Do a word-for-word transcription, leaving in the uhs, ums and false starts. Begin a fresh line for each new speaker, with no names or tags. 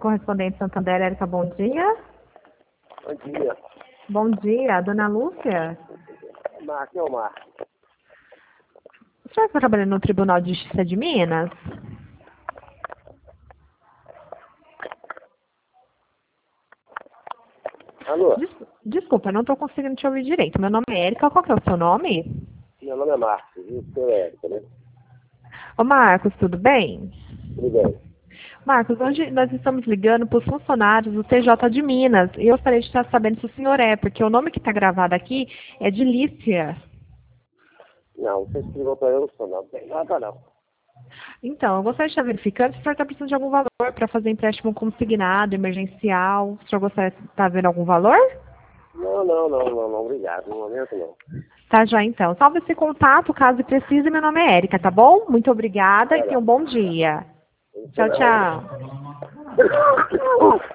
correspondente Santander, Érica, bom dia.
Bom dia.
Bom dia, dona Lúcia.
Marco, é o Marco.
O senhor está trabalhando no Tribunal de Justiça de Minas?
Alô?
Des Desculpa, eu não estou conseguindo te ouvir direito. Meu nome é Érica, qual que é o seu nome?
Meu nome é Marcos, viu? Seu Érica, né?
Ô Marcos, tudo bem?
Tudo bem.
Marcos, hoje nós estamos ligando para os funcionários do T J de Minas. E eu gostaria de estar sabendo se o senhor é, porque o nome que está gravado aqui é de Lícia.
Não, você escreveu para eu, não sou não. Não tem nada não.
Então, eu gostaria de estar verificando se o senhor está precisando de algum valor para fazer empréstimo consignado, emergencial. O senhor gostaria de estar vendo algum valor?
Não, não, não, não, não, obrigado. No momento não.
Tá já então. Salve esse contato, caso precise. Meu nome é Érica, tá bom? Muito obrigada e tenha um bom dia. Tchau, tchau.